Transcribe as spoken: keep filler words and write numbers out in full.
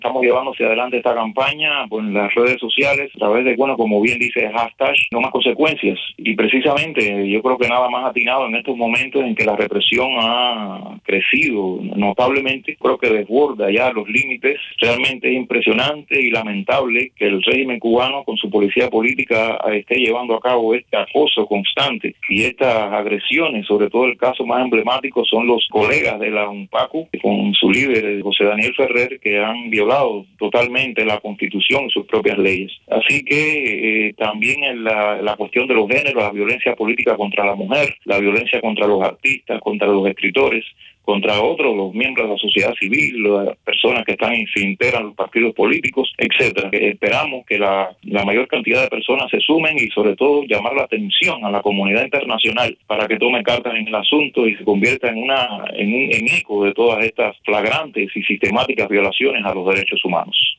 Estamos llevando hacia adelante esta campaña pues, en las redes sociales a través de, bueno, como bien dice el hashtag, no más consecuencias. Y precisamente yo creo que nada más atinado en estos momentos en que la represión ha crecido notablemente, creo que desborda ya los límites. Realmente es impresionante y lamentable que el régimen cubano con su policía política esté llevando a cabo este acoso constante y estas agresiones. Sobre todo el caso más emblemático son los colegas de la UNPACU con su líder José Daniel Ferrer, que han violado totalmente la Constitución y sus propias leyes. Así que eh, también en la, la cuestión de los géneros, la violencia política contra la mujer, la violencia contra los artistas, contra los escritores, contra otros, los miembros de la sociedad civil, las personas que están y se integran los partidos políticos, etcétera. Esperamos que la, la mayor cantidad de personas se sumen y sobre todo llamar la atención a la comunidad internacional para que tome cartas en el asunto y se convierta en una en un en eco de todas estas flagrantes y sistemáticas violaciones a los derechos humanos.